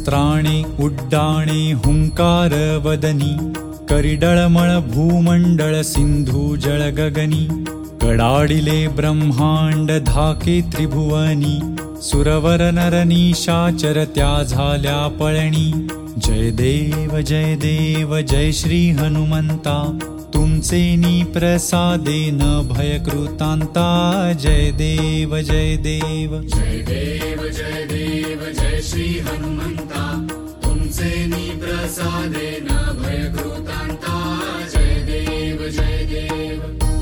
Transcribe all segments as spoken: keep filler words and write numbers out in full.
शस्त्राणे उड्डाणे हुंकार वदनी करिडळमळ भूमंडळ सिंधू जळ गगनी कडाडिले ब्रह्मांड धाके त्रिभुवनी सुरवर नर निशाचर त्या झाल्या पळणी जय देव जय देव जय श्री हनुमंता तुमचे नी प्रसादे न भयकृतांता जय देव जय देव जय देव जय देव जय श्री हनुमंता तुमचे नी प्रसादे न भयकृतांता जय देव जय देव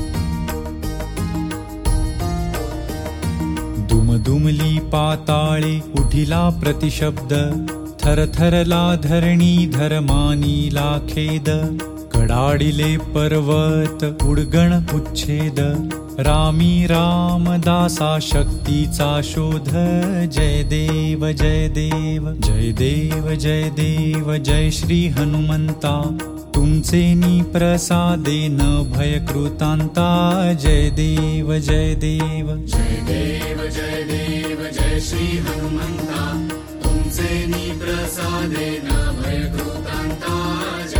दुमदुमली पाताळे उठिला प्रतिशब्द थरथरला धरणी धर्मानीला खेद कडाडिले पर्वत उडगण उच्छेद रामी रामदासा शक्तीचा शोध जय देव जय देव जय देव जय देव जय श्री हनुमंता तुमचे नी प्रसादे न भयकृतांता जय देव जय देव जय देव जय देव जय श्री हनुमंता तुमचे नी प्रसादे न भयकृतांता